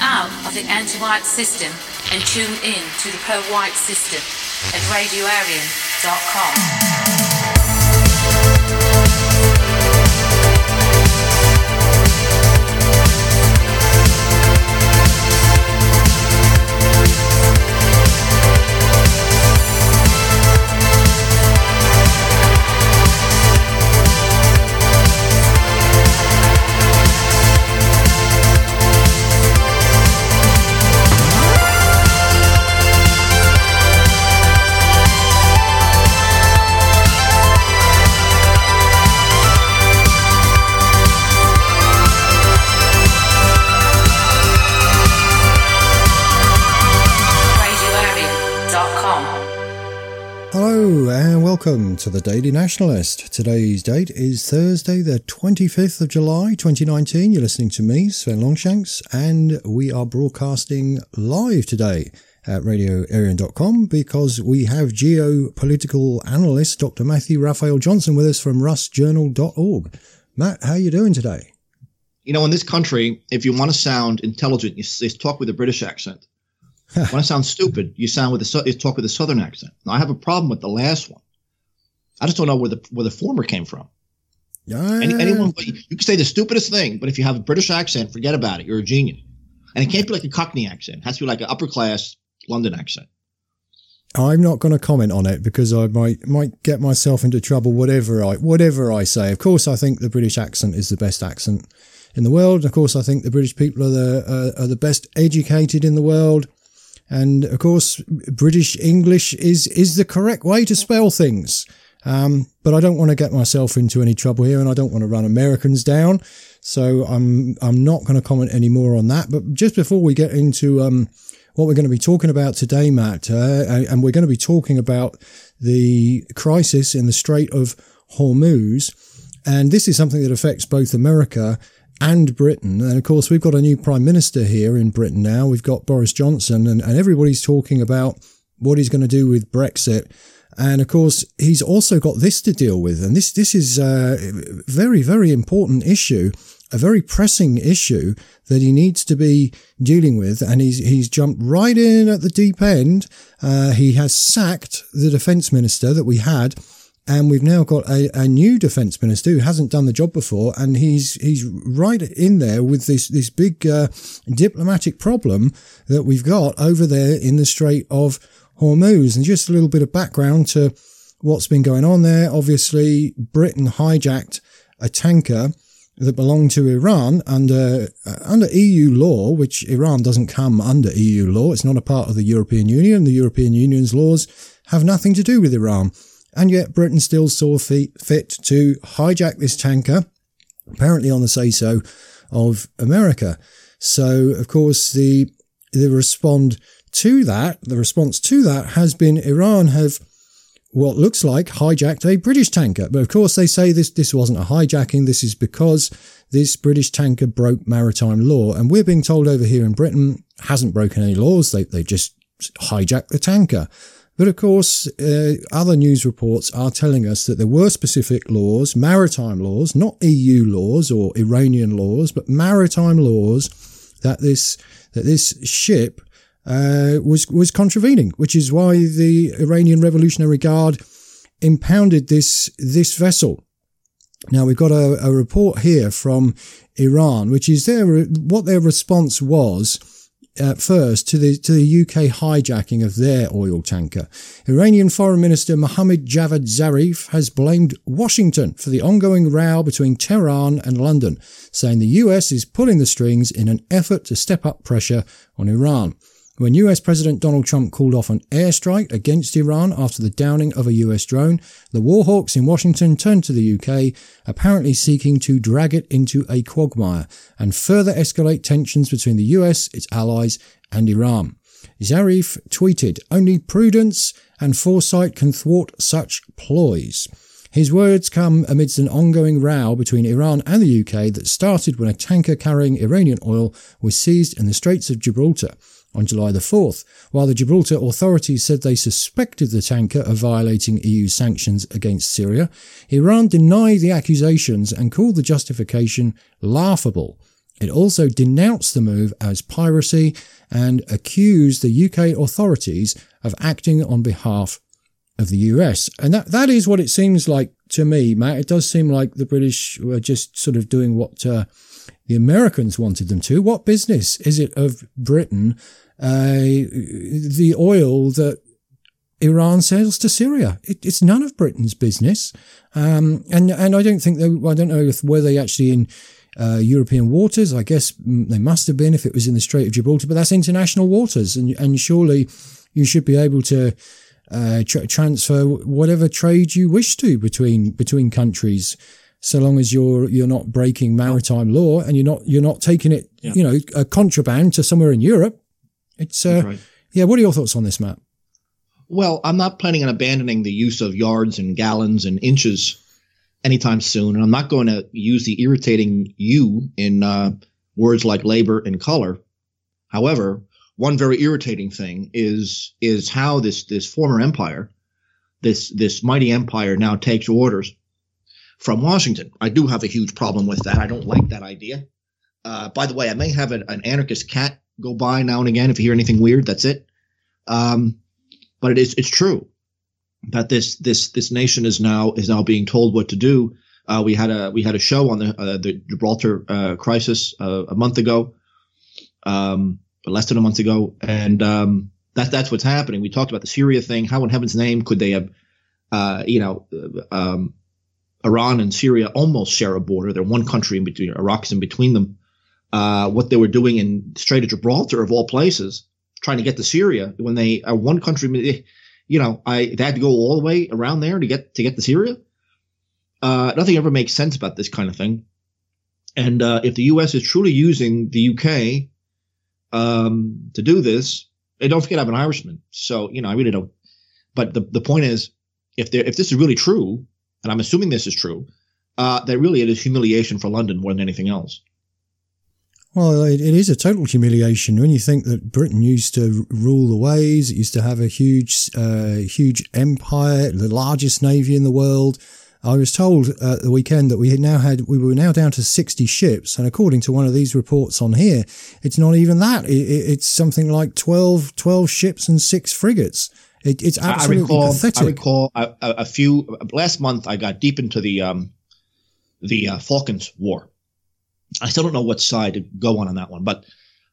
out of the anti-white system and tune in to the pro-white system at radioarian.com. Hello and welcome to the Daily Nationalist. Today's date is Thursday the 25th of July 2019. You're listening to me, Sven Longshanks, and we are broadcasting live today at radioarian.com because we have geopolitical analyst Dr. Matthew Raphael Johnson with us from rustjournal.org. Matt, how are you doing today? You know, in this country, if you want to sound intelligent, you talk with a British accent. When I sound stupid, you talk with a Southern accent. Now, I have a problem with the last one. I just don't know where the former came from. Anyone, you can say the stupidest thing, but if you have a British accent, forget about it. You're a genius. And it can't be like a Cockney accent. It has to be like an upper class London accent. I'm not going to comment on it because I might get myself into trouble. Whatever I say. Of course, I think the British accent is the best accent in the world. Of course, I think the British people are the best educated in the world. And of course, British English is the correct way to spell things. But I don't want to get myself into any trouble here, and I don't want to run Americans down. So I'm not going to comment any more on that. But just before we get into what we're going to be talking about today, Matt, and we're going to be talking about the crisis in the Strait of Hormuz, and this is something that affects both America and Britain. And of course, we've got a new Prime Minister here in Britain now. We've got Boris Johnson, and everybody's talking about what he's going to do with Brexit. And of course, he's also got this to deal with. And this is a very, very important issue, a very pressing issue that he needs to be dealing with. And he's jumped right in at the deep end. He has sacked the defence minister that we had. And we've now got a new defence minister who hasn't done the job before, and he's right in there with this big diplomatic problem that we've got over there in the Strait of Hormuz. And just a little bit of background to what's been going on there. Obviously, Britain hijacked a tanker that belonged to Iran under EU law, which Iran doesn't come under EU law. It's not a part of the European Union. The European Union's laws have nothing to do with Iran. And yet Britain still saw fit to hijack this tanker, apparently on the say-so of America. So, of course, the response to that has been Iran have what looks like hijacked a British tanker. But of course, they say this wasn't a hijacking. This is because this British tanker broke maritime law. And we're being told over here in Britain hasn't broken any laws. They just hijacked the tanker. But of course, other news reports are telling us that there were specific laws, maritime laws, not EU laws or Iranian laws, but maritime laws that this ship was contravening, which is why the Iranian Revolutionary Guard impounded this vessel. Now we've got a report here from Iran, which is what their response was. At first to the UK hijacking of their oil tanker. Iranian Foreign Minister Mohammad Javad Zarif has blamed Washington for the ongoing row between Tehran and London, saying the US is pulling the strings in an effort to step up pressure on Iran. When US President Donald Trump called off an airstrike against Iran after the downing of a US drone, the warhawks in Washington turned to the UK, apparently seeking to drag it into a quagmire and further escalate tensions between the US, its allies, and Iran. Zarif tweeted, "Only prudence and foresight can thwart such ploys." His words come amidst an ongoing row between Iran and the UK that started when a tanker carrying Iranian oil was seized in the Straits of Gibraltar on July the 4th, while the Gibraltar authorities said they suspected the tanker of violating EU sanctions against Syria. Iran denied the accusations and called the justification laughable. It also denounced the move as piracy and accused the UK authorities of acting on behalf of the US. And that is what it seems like to me, Matt. It does seem like the British were just sort of doing what the Americans wanted them to. What business is it of Britain, the oil that Iran sells to Syria? It's none of Britain's business. And I don't think I don't know were they actually in European waters. I guess they must have been if it was in the Strait of Gibraltar, but that's international waters. And surely you should be able to transfer whatever trade you wish to between countries, so long as you're not breaking maritime law and you're not taking it, a contraband to somewhere in Europe. It's right. Yeah. What are your thoughts on this, Matt? Well, I'm not planning on abandoning the use of yards and gallons and inches anytime soon, and I'm not going to use the irritating "you" in words like labor and color. However, one very irritating thing is how this former empire, this mighty empire, now takes orders from Washington. I do have a huge problem with that. I don't like that idea. By the way, I may have an anarchist cat go by now and again. If you hear anything weird, that's it. But it's true that this nation is now being told what to do. We had a show on the Gibraltar crisis a month ago, less than a month ago, and that's what's happening. We talked about the Syria thing. How in heaven's name could they have, Iran and Syria almost share a border? They're one country in between. Iraq's in between them. What they were doing in the Strait of Gibraltar, of all places, trying to get to Syria when they are one country. They had to go all the way around there to get to Syria. Nothing ever makes sense about this kind of thing. And if the U.S. is truly using the U.K. To do this, and don't forget I'm an Irishman, so I really don't. But the point is, if this is really true, and I'm assuming this is true, that really it is humiliation for London more than anything else. Well, it is a total humiliation when you think that Britain used to rule the waves. It used to have a huge empire, the largest navy in the world. I was told at the weekend that we were now down to 60 ships, and according to one of these reports on here, it's not even that. It's something like 12 ships and 6 frigates. It's absolutely pathetic. I recall a few last month. I got deep into the Falklands War. I still don't know what side to go on that one, but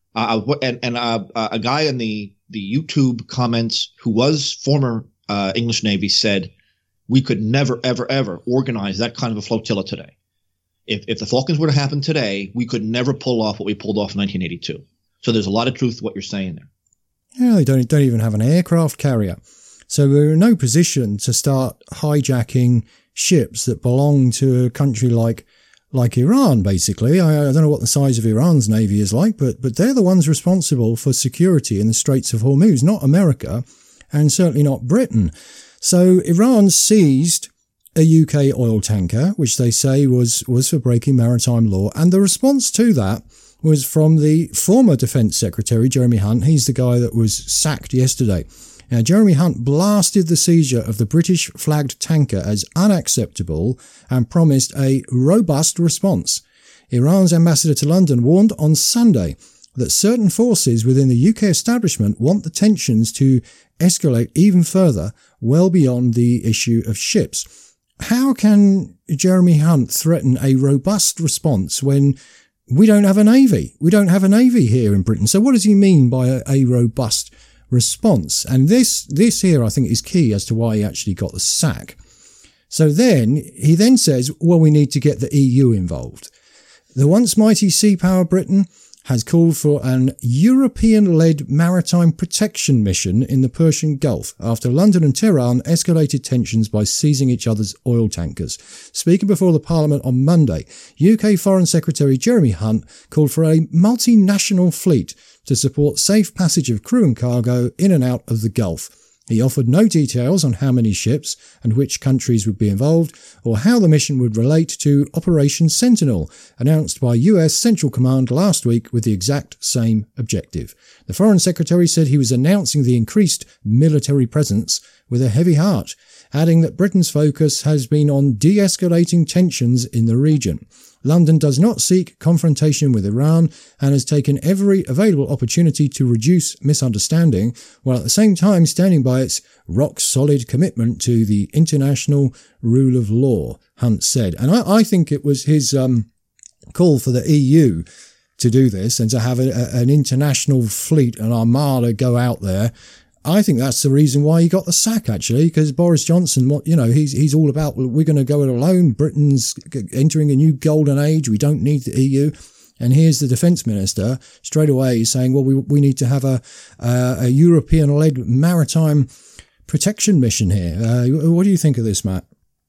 a guy in the YouTube comments who was former English Navy said we could never, ever, ever organize that kind of a flotilla today. If the Falklands were to happen today, we could never pull off what we pulled off in 1982. So there's a lot of truth to what you're saying there. Yeah, they don't even have an aircraft carrier. So we're in no position to start hijacking ships that belong to a country like Iran, basically. I don't know what the size of Iran's navy is like, but they're the ones responsible for security in the Straits of Hormuz, not America, and certainly not Britain. So Iran seized a UK oil tanker, which they say was for breaking maritime law. And the response to that was from the former Defence Secretary, Jeremy Hunt. He's the guy that was sacked yesterday. Now, Jeremy Hunt blasted the seizure of the British-flagged tanker as unacceptable and promised a robust response. Iran's ambassador to London warned on Sunday that certain forces within the UK establishment want the tensions to escalate even further, well beyond the issue of ships. How can Jeremy Hunt threaten a robust response when we don't have a navy? We don't have a navy here in Britain. So what does he mean by a robust response? And this here, I think, is key as to why he actually got the sack. So he then says, well, we need to get the EU involved. The once mighty sea power Britain has called for an European-led maritime protection mission in the Persian Gulf after London and Tehran escalated tensions by seizing each other's oil tankers. Speaking before the Parliament on Monday, UK Foreign Secretary Jeremy Hunt called for a multinational fleet to support safe passage of crew and cargo in and out of the Gulf. He offered no details on how many ships and which countries would be involved or how the mission would relate to Operation Sentinel, announced by US Central Command last week with the exact same objective. The Foreign Secretary said he was announcing the increased military presence with a heavy heart, adding that Britain's focus has been on de-escalating tensions in the region. London does not seek confrontation with Iran and has taken every available opportunity to reduce misunderstanding, while at the same time standing by its rock-solid commitment to the international rule of law, Hunt said. And I think it was his call for the EU to do this and to have an international fleet, an armada go out there. I think that's the reason why he got the sack, actually, because Boris Johnson, he's all about, we're going to go it alone. Britain's entering a new golden age. We don't need the EU. And here's the defence minister straight away saying, well, we need to have a European-led maritime protection mission here. What do you think of this, Matt?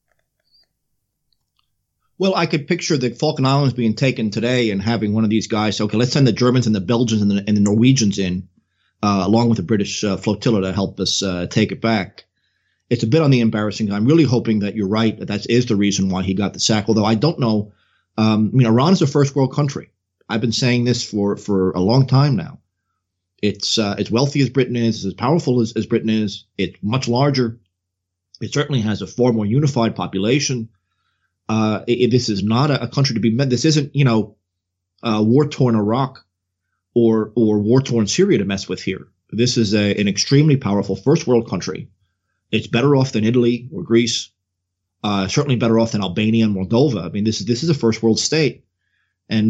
Well, I could picture the Falkland Islands being taken today and having one of these guys. Okay, let's send the Germans and the Belgians and the Norwegians in, along with the British flotilla to help us take it back. It's a bit on the embarrassing. I'm really hoping that you're right, that is the reason why he got the sack, although I don't know. Iran is a first world country. I've been saying this for a long time now. It's as wealthy as Britain is, as powerful as Britain is. It's much larger. It certainly has a far more unified population. This is not a country to be met. This isn't, war-torn Iraq or war-torn Syria to mess with here. This is an extremely powerful first world country. It's better off than Italy or Greece. Certainly better off than Albania and Moldova. I mean, this is a first world state, and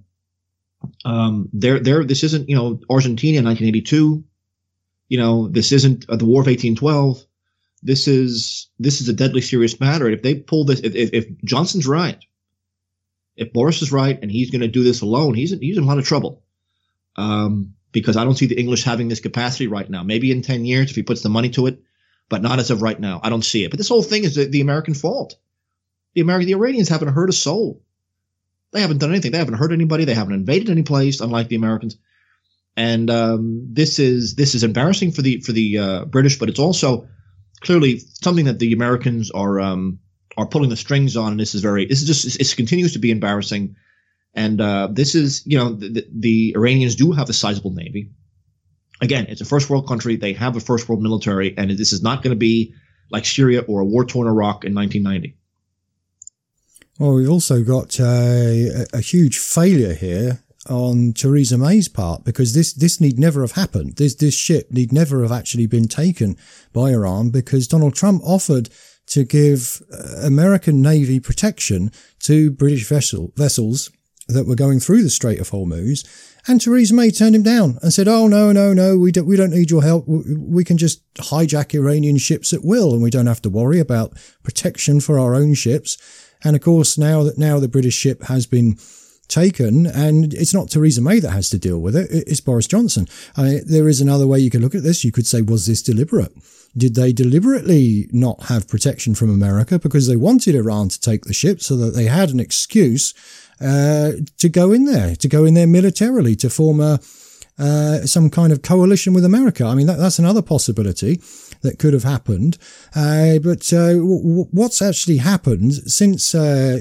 this isn't Argentina in 1982. This isn't the War of 1812. This is a deadly serious matter. And if they pull this, if Johnson's right, if Boris is right, and he's going to do this alone, he's in a lot of trouble. Because I don't see the English having this capacity right now. Maybe in 10 years if he puts the money to it, but not as of right now. I don't see it. But this whole thing is the American fault. The Iranians haven't hurt a soul. They haven't done anything. They haven't hurt anybody. They haven't invaded any place, unlike the Americans. And this is embarrassing for the British, but it's also clearly something that the Americans are pulling the strings on. And it continues to be embarrassing. And this is, the Iranians do have a sizable navy. Again, it's a first world country. They have a first world military, and this is not going to be like Syria or a war-torn Iraq in 1990. Well, we've also got a huge failure here on Theresa May's part, because this need never have happened. This ship need never have actually been taken by Iran, because Donald Trump offered to give American Navy protection to British vessels that were going through the Strait of Hormuz, and Theresa May turned him down and said, "Oh no, we don't need your help. We can just hijack Iranian ships at will, and we don't have to worry about protection for our own ships." And of course, now the British ship has been taken, and it's not Theresa May that has to deal with it. It's Boris Johnson. I mean, there is another way you could look at this. You could say, was this deliberate? Did they deliberately not have protection from America because they wanted Iran to take the ship so that they had an excuse to go in there militarily, to form some kind of coalition with America? I mean, that's another possibility that could have happened. But what's actually happened since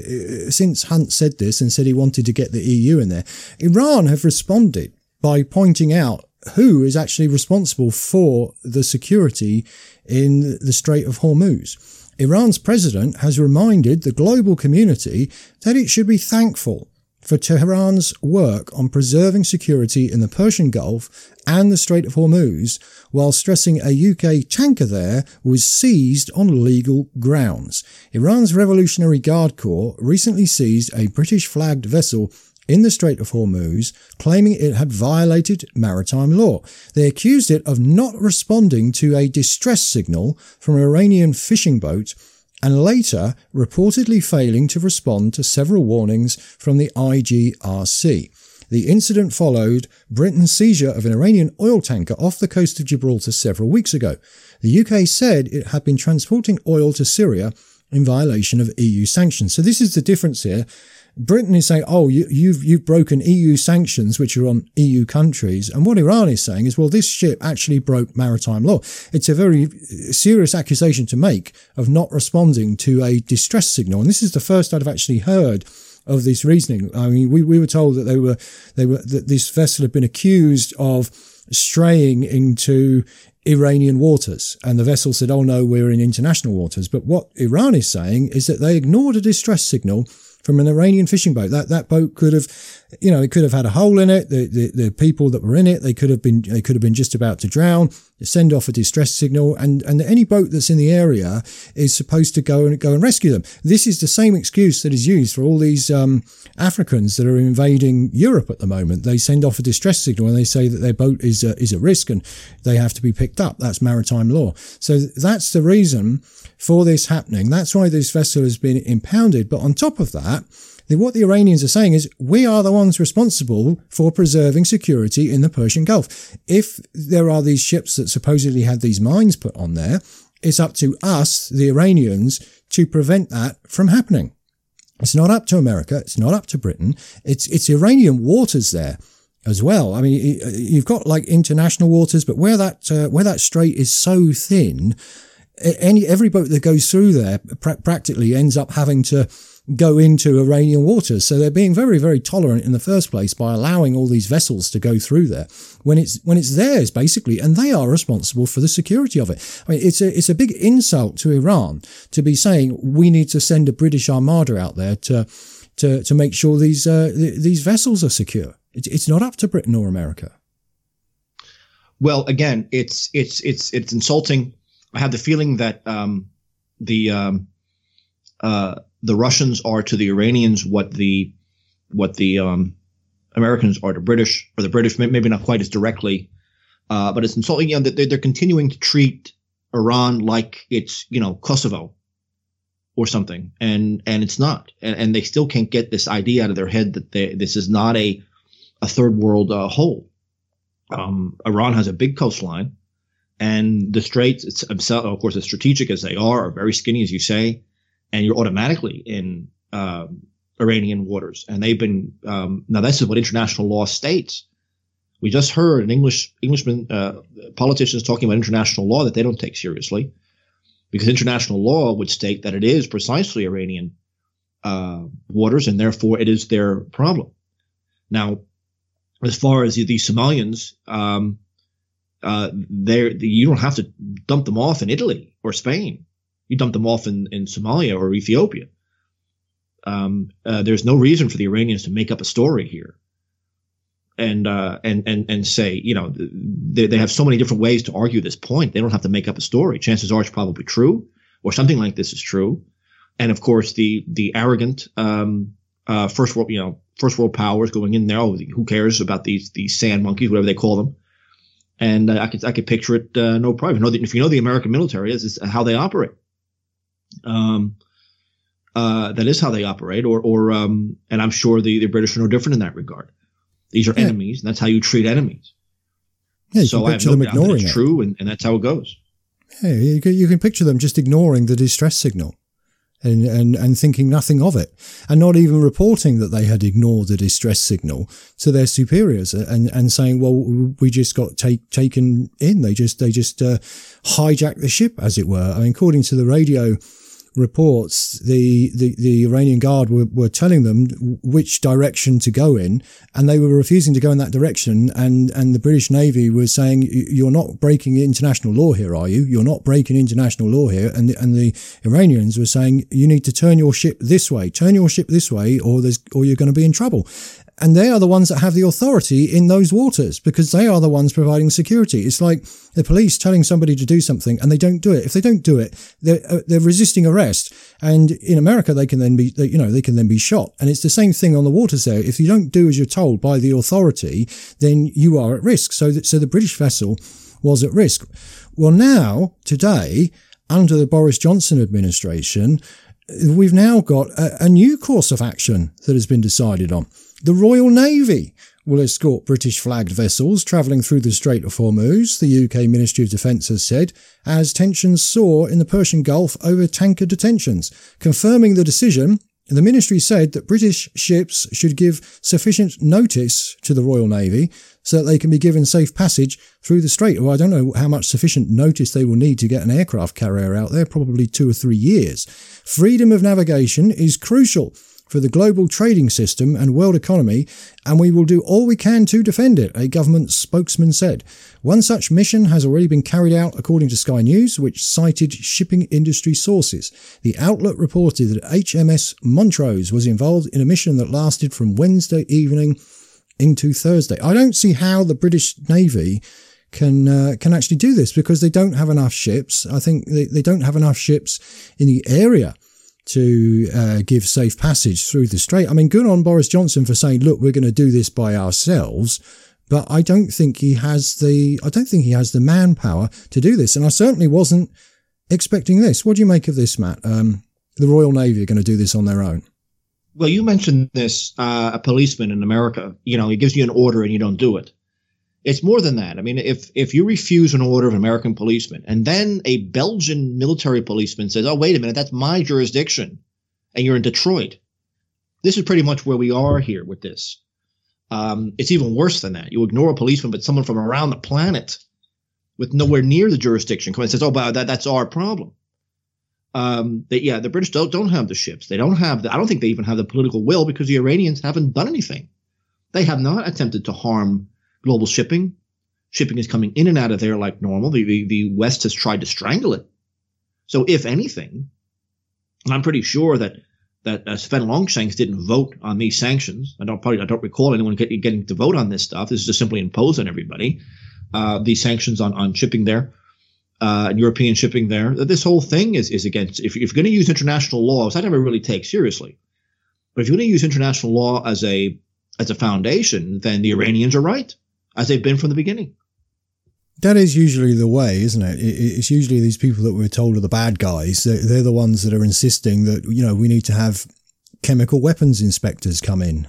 Hunt said this and said he wanted to get the EU in there? Iran have responded by pointing out who is actually responsible for the security in the Strait of Hormuz. Iran's president has reminded the global community that it should be thankful for Tehran's work on preserving security in the Persian Gulf and the Strait of Hormuz, while stressing a UK tanker there was seized on legal grounds. Iran's Revolutionary Guard Corps recently seized a British-flagged vessel in the Strait of Hormuz, claiming it had violated maritime law. They accused it of not responding to a distress signal from an Iranian fishing boat, and later reportedly failing to respond to several warnings from the IGRC. The incident followed Britain's seizure of an Iranian oil tanker off the coast of Gibraltar several weeks ago. The UK said it had been transporting oil to Syria in violation of EU sanctions. So this is the difference here. Britain is saying, oh, you've broken EU sanctions, which are on EU countries. And what Iran is saying is, well, this ship actually broke maritime law. It's a very serious accusation to make of not responding to a distress signal. And this is the first I've actually heard of this reasoning. I mean, we were told that that this vessel had been accused of straying into Iranian waters, and the vessel said, oh no, we're in international waters. But what Iran is saying is that they ignored a distress signal from an Iranian fishing boat. That boat could have, it could have had a hole in it. The people that were in it, they could have been just about to drown. You send off a distress signal, and any boat that's in the area is supposed to go and rescue them. This is the same excuse that is used for all these Africans that are invading Europe at the moment. They send off a distress signal and they say that their boat is at risk and they have to be picked up. That's maritime law. So that's the reason for this happening. That's why this vessel has been impounded. But on top of that, what the Iranians are saying is, we are the ones responsible for preserving security in the Persian Gulf. If there are these ships that supposedly had these mines put on there, it's up to us, the Iranians, to prevent that from happening. It's not up to America. It's not up to Britain. It's Iranian waters there as well. I mean, you've got like international waters, but where that strait is so thin, every boat that goes through there practically ends up having to go into Iranian waters. So they're being very, very tolerant in the first place by allowing all these vessels to go through there when it's theirs basically, and they are responsible for the security of it. I mean, it's a big insult to Iran to be saying we need to send a British armada out there to make sure these vessels are secure. It's not up to Britain or America. Well, again, it's insulting. I have the feeling that the Russians are to the Iranians what the Americans are to British, or the British maybe not quite as directly, but it's insulting. That they're continuing to treat Iran like it's Kosovo or something, and it's not, and they still can't get this idea out of their head that this is not a third world whole. Iran has a big coastline, and the straits, of course, as strategic as they are very skinny, as you say. And you're automatically in Iranian waters. And they've been now this is what international law states. We just heard an Englishman, politicians talking about international law that they don't take seriously, because international law would state that it is precisely Iranian waters, and therefore it is their problem. Now, as far as the Somalians, you don't have to dump them off in Italy or Spain. You dump them off in Somalia or Ethiopia. There's no reason for the Iranians to make up a story here and say, they have so many different ways to argue this point. They don't have to make up a story. Chances are it's probably true, or something like this is true. And of course, the arrogant first world powers going in there. Oh, who cares about these sand monkeys, whatever they call them? And I could picture it no problem. If you know the American military, this is how they operate. That is how they operate, and I'm sure the British are no different in that regard. These are enemies, and that's how you treat enemies. Yeah, so I have no doubt that it's true, and that's how it goes. Yeah, you can picture them just ignoring the distress signal and thinking nothing of it, and not even reporting that they had ignored the distress signal to their superiors, and saying, well, we just got taken in. They just hijacked the ship, as it were. I mean, according to the radio reports, the Iranian Guard were telling them which direction to go in, and they were refusing to go in that direction, and the British Navy was saying, you're not breaking international law here, are you? You're not breaking international law here. And the Iranians were saying, you need to turn your ship this way, or you're going to be in trouble. And they are the ones that have the authority in those waters, because they are the ones providing security. It's like the police telling somebody to do something and they don't do it. If they don't do it, they're resisting arrest. And in America, they can then be shot. And it's the same thing on the waters there. If you don't do as you're told by the authority, then you are at risk. So the British vessel was at risk. Well, now, today, under the Boris Johnson administration, we've now got a new course of action that has been decided on. The Royal Navy will escort British flagged vessels travelling through the Strait of Hormuz, the UK Ministry of Defence has said, as tensions soar in the Persian Gulf over tanker detentions. Confirming the decision, the ministry said that British ships should give sufficient notice to the Royal Navy so that they can be given safe passage through the strait. Well, I don't know how much sufficient notice they will need to get an aircraft carrier out there, probably 2 or 3 years. Freedom of navigation is crucial for the global trading system and world economy, and we will do all we can to defend it, a government spokesman said. One such mission has already been carried out, according to Sky News, which cited shipping industry sources. The outlet reported that HMS Montrose was involved in a mission that lasted from Wednesday evening into Thursday. I don't see how the British Navy can actually do this, because they don't have enough ships. I think they don't have enough ships in the area to give safe passage through the strait. I mean, good on Boris Johnson for saying, look, we're going to do this by ourselves, but I don't think he has the manpower to do this. And I certainly wasn't expecting this. What do you make of this, Matt? The Royal Navy are going to do this on their own. Well, you mentioned this, a policeman in America, he gives you an order and you don't do it. It's more than that. I mean, if you refuse an order of an American policeman and then a Belgian military policeman says, oh, wait a minute, that's my jurisdiction, and you're in Detroit. This is pretty much where we are here with this. It's even worse than that. You ignore a policeman, but someone from around the planet with nowhere near the jurisdiction comes and says, oh, but that's our problem. The British don't have the ships. They don't have I don't think they even have the political will, because the Iranians haven't done anything. They have not attempted to harm global shipping. Shipping is coming in and out of there like normal. The West has tried to strangle it. So if anything, and I'm pretty sure that Sven Longshanks didn't vote on these sanctions. I don't recall anyone getting to vote on this stuff. This is just simply imposed on everybody. These sanctions on shipping there, European shipping there. This whole thing is against. If you're going to use international law, which I never really take seriously, but if you're going to use international law as a foundation, then the Iranians are right, as they've been from the beginning. That is usually the way, isn't it? It's usually these people that we're told are the bad guys. They're the ones that are insisting that, we need to have chemical weapons inspectors come in,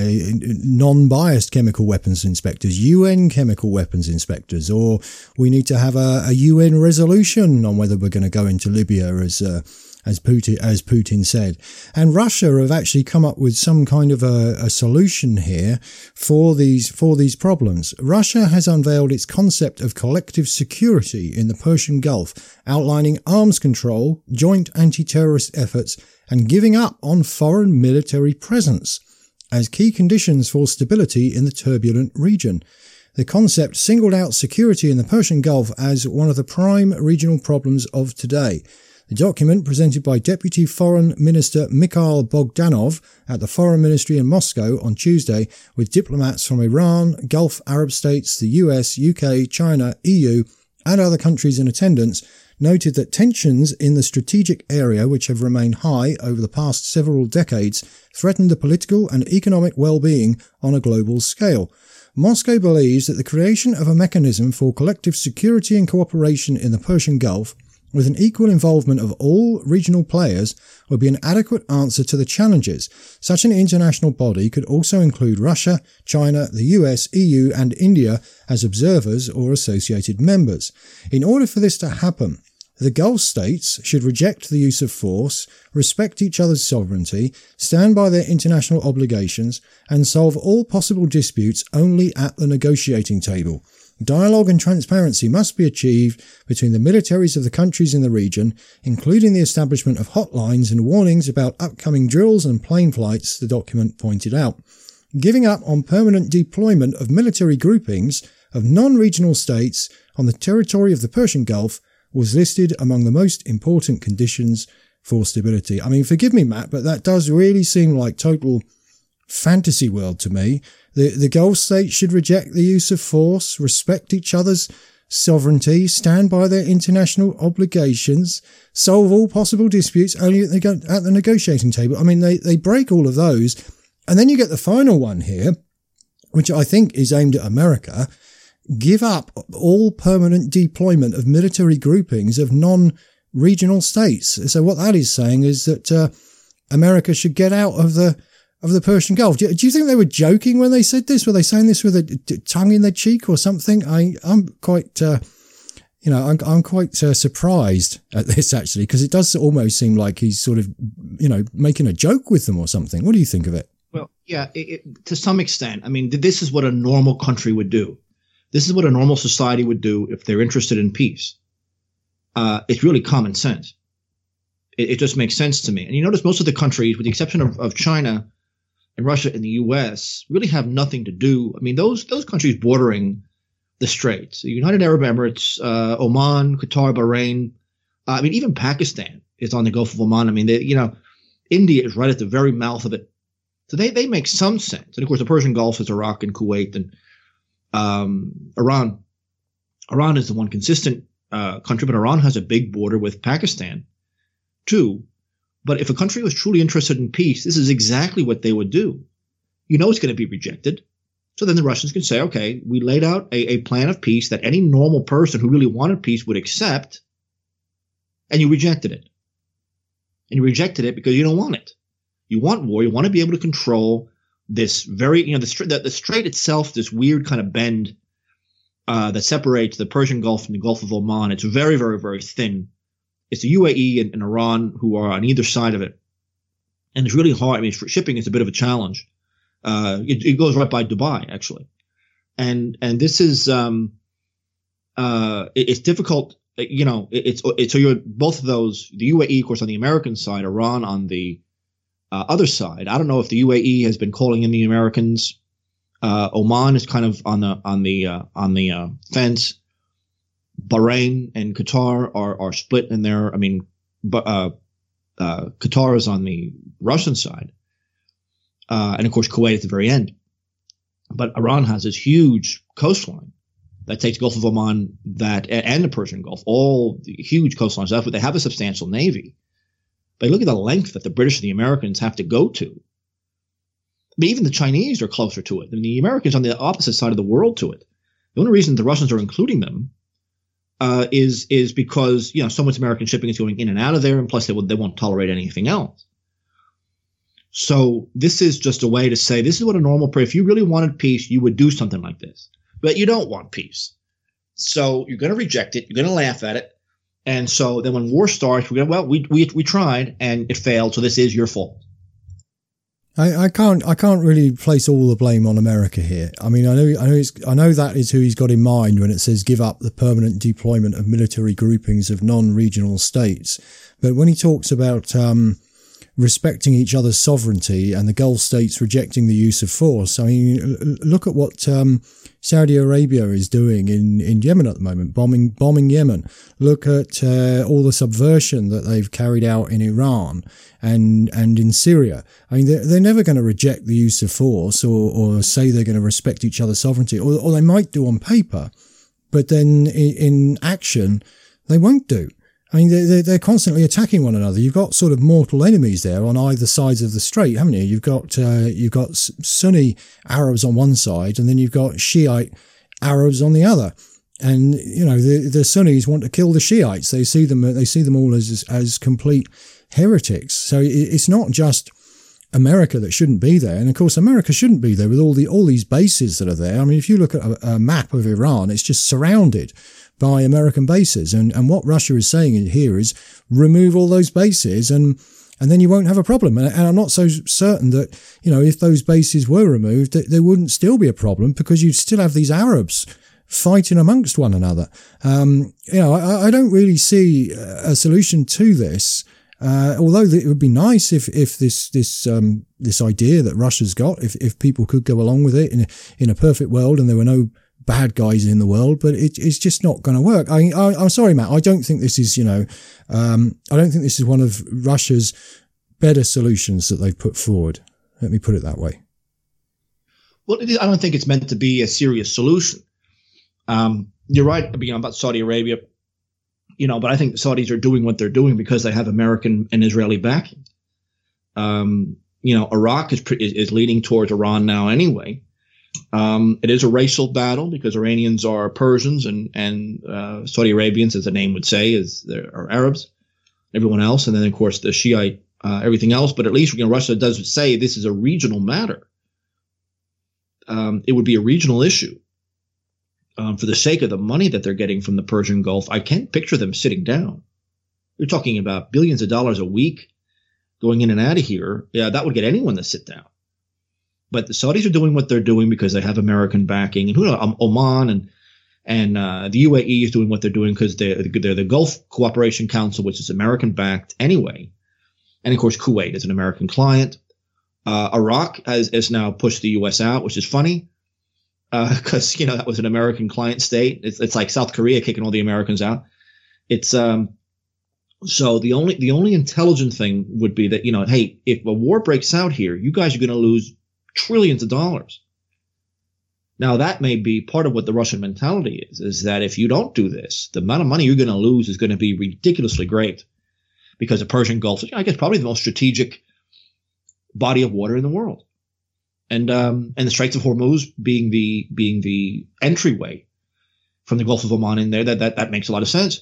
non-biased chemical weapons inspectors, UN chemical weapons inspectors, or we need to have a UN resolution on whether we're going to go into Libya, as Putin said. And Russia have actually come up with some kind of a solution here for these problems. Russia has unveiled its concept of collective security in the Persian Gulf, outlining arms control, joint anti-terrorist efforts, and giving up on foreign military presence as key conditions for stability in the turbulent region. The concept singled out security in the Persian Gulf as one of the prime regional problems of today. The document, presented by Deputy Foreign Minister Mikhail Bogdanov at the Foreign Ministry in Moscow on Tuesday, with diplomats from Iran, Gulf Arab states, the US, UK, China, EU, and other countries in attendance, noted that tensions in the strategic area, which have remained high over the past several decades, threaten the political and economic well-being on a global scale. Moscow believes that the creation of a mechanism for collective security and cooperation in the Persian Gulf, with an equal involvement of all regional players, would be an adequate answer to the challenges. Such an international body could also include Russia, China, the US, EU, and India as observers or associated members. In order for this to happen, the Gulf states should reject the use of force, respect each other's sovereignty, stand by their international obligations, and solve all possible disputes only at the negotiating table. Dialogue and transparency must be achieved between the militaries of the countries in the region, including the establishment of hotlines and warnings about upcoming drills and plane flights, the document pointed out. Giving up on permanent deployment of military groupings of non-regional states on the territory of the Persian Gulf was listed among the most important conditions for stability. I mean, forgive me, Matt, but that does really seem like total fantasy world to me. The Gulf states should reject the use of force, respect each other's sovereignty, stand by their international obligations, solve all possible disputes only at the negotiating table. I mean, they break all of those. And then you get the final one here, which I think is aimed at America. Give up all permanent deployment of military groupings of non-regional states. So what that is saying is that America should get out of the Persian Gulf. Do you think they were joking when they said this? Were they saying this with a tongue in their cheek or something? I'm quite, I'm quite surprised at this actually, because it does almost seem like he's sort of, making a joke with them or something. What do you think of it? Well, yeah, to some extent. I mean, this is what a normal country would do. This is what a normal society would do if they're interested in peace. It's really common sense. It just makes sense to me. And you notice most of the countries, with the exception of China and Russia and the U.S., really have nothing to do. I mean, those countries bordering the Straits, the United Arab Emirates, Oman, Qatar, Bahrain. I mean, even Pakistan is on the Gulf of Oman. I mean, India is right at the very mouth of it. So they make some sense. And of course, the Persian Gulf is Iraq and Kuwait and Iran. Iran is the one consistent country, but Iran has a big border with Pakistan too. But if a country was truly interested in peace, this is exactly what they would do. You know it's going to be rejected. So then the Russians can say, okay, we laid out a plan of peace that any normal person who really wanted peace would accept, and you rejected it. And you rejected it because you don't want it. You want war. You want to be able to control this very, the strait itself, this weird kind of bend that separates the Persian Gulf from the Gulf of Oman. It's very, very, very thin. It's the UAE and Iran who are on either side of it. And it's really hard. I mean, for shipping is a bit of a challenge. It goes right by Dubai, actually. And this is, it's difficult, so you're both of those, the UAE, of course, on the American side, Iran on the other side. I don't know if the UAE has been calling in the Americans. Oman is kind of on the fence. Bahrain and Qatar are split in there. I mean, Qatar is on the Russian side. And of course, Kuwait at the very end. But Iran has this huge coastline that takes Gulf of Oman and the Persian Gulf, all the huge coastlines. They have a substantial navy. But look at the length that the British and the Americans have to go to. But even the Chinese are closer to it. And the Americans on the opposite side of the world to it. The only reason the Russians are including them is because, so much American shipping is going in and out of there, and plus they won't tolerate anything else. So this is just a way to say this is what a normal person, if you really wanted peace, you would do something like this. But you don't want peace. So you're going to reject it. You're going to laugh at it. And so then when war starts, we tried and it failed. So this is your fault. I can't really place all the blame on America here. I mean, I know that is who he's got in mind when it says give up the permanent deployment of military groupings of non-regional states. But when he talks about respecting each other's sovereignty and the Gulf states rejecting the use of force, I mean, look at what Saudi Arabia is doing in Yemen at the moment, bombing Yemen. Look at all the subversion that they've carried out in Iran and in Syria. I mean, they're never going to reject the use of force or say they're going to respect each other's sovereignty, or they might do on paper, but then in action, they won't do. I mean, they're constantly attacking one another. You've got sort of mortal enemies there on either sides of the strait, haven't you? You've got Sunni Arabs on one side, and then you've got Shiite Arabs on the other. And the Sunnis want to kill the Shiites. They see them all as complete heretics. So it's not just America that shouldn't be there, and of course America shouldn't be there with all these bases that are there. I mean, if you look at a map of Iran, it's just surrounded by American bases. And what Russia is saying here is remove all those bases and then you won't have a problem. And I'm not so certain that, if those bases were removed, that there wouldn't still be a problem, because you'd still have these Arabs fighting amongst one another. I don't really see a solution to this. Although it would be nice if this idea that Russia's got, if people could go along with it in a perfect world and there were no bad guys in the world, but it's just not going to work. I'm sorry, Matt. I don't think this is, I don't think this is one of Russia's better solutions that they've put forward. Let me put it that way. Well, I don't think it's meant to be a serious solution. You're right about Saudi Arabia, but I think the Saudis are doing what they're doing because they have American and Israeli backing. Iraq is leaning towards Iran now anyway. It is a racial battle because Iranians are Persians and Saudi Arabians, as the name would say, are Arabs, everyone else. And then, of course, the Shiite, everything else. But at least, Russia does say this is a regional matter. It would be a regional issue. For the sake of the money that they're getting from the Persian Gulf, I can't picture them sitting down. You're talking about billions of dollars a week going in and out of here. Yeah, that would get anyone to sit down. But the Saudis are doing what they're doing because they have American backing, and Oman And the UAE is doing what they're doing because they're the Gulf Cooperation Council, which is American-backed anyway. And, of course, Kuwait is an American client. Iraq has now pushed the U.S. out, which is funny because, that was an American client state. It's like South Korea kicking all the Americans out. It's so the only intelligent thing would be that, hey, if a war breaks out here, you guys are going to lose trillions of dollars. Now, that may be part of what the Russian mentality is that if you don't do this, the amount of money you're going to lose is going to be ridiculously great because the Persian Gulf is, I guess, probably the most strategic body of water in the world. And the Straits of Hormuz being the entryway from the Gulf of Oman in there, that makes a lot of sense.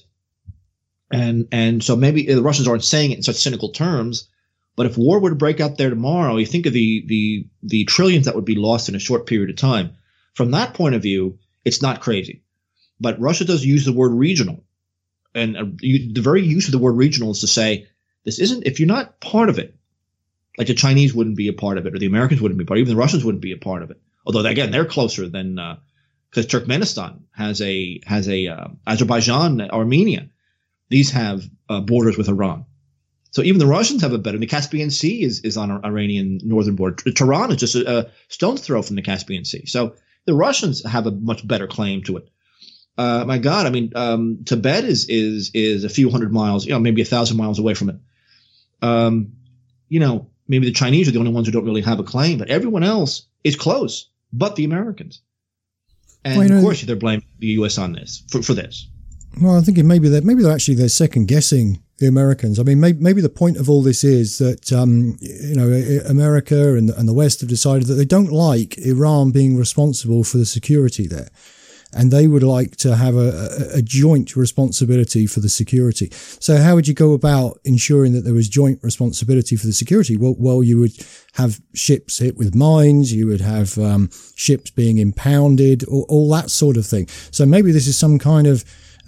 And so maybe the Russians aren't saying it in such cynical terms, but if war were to break out there tomorrow, you think of the trillions that would be lost in a short period of time. From that point of view, it's not crazy. But Russia does use the word regional. And the very use of the word regional is to say, this isn't, if you're not part of it, like the Chinese wouldn't be a part of it, or the Americans wouldn't be a part of it, even the Russians wouldn't be a part of it. Although, again, they're closer than, because Turkmenistan has Azerbaijan, Armenia. These have borders with Iran. So even the Russians have a better. The Caspian Sea is on our Iranian northern border. Tehran is just a stone's throw from the Caspian Sea. So the Russians have a much better claim to it. My God, I mean, Tibet is a few hundred miles, maybe 1,000 miles away from it. Maybe the Chinese are the only ones who don't really have a claim, but everyone else is close, but the Americans. And of course, they're blaming the U.S. on this for this. Well, I'm thinking maybe they're second guessing the Americans. I mean, maybe the point of all this is that, America and the West have decided that they don't like Iran being responsible for the security there. And they would like to have a joint responsibility for the security. So how would you go about ensuring that there was joint responsibility for the security? Well, you would have ships hit with mines. You would have ships being impounded, all that sort of thing. So maybe this is some kind of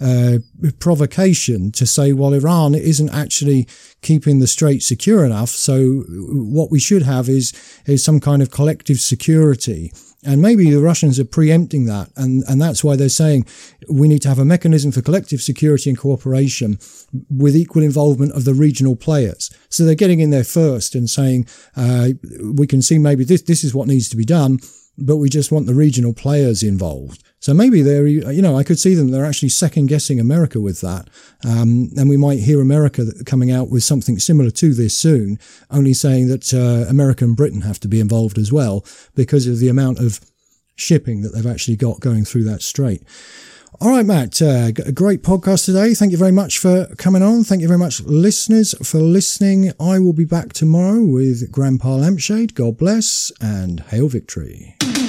provocation to say, well, Iran isn't actually keeping the strait secure enough. So what we should have is some kind of collective security. And maybe the Russians are preempting that. And that's why they're saying we need to have a mechanism for collective security and cooperation with equal involvement of the regional players. So they're getting in there first and saying, we can see maybe this is what needs to be done, but we just want the regional players involved. So maybe I could see them, they're actually second guessing America with that. And we might hear America coming out with something similar to this soon, only saying that America and Britain have to be involved as well because of the amount of shipping that they've actually got going through that strait. All right, Matt, a great podcast today. Thank you very much for coming on. Thank you very much, listeners, for listening. I will be back tomorrow with Grandpa Lampshade. God bless and hail victory.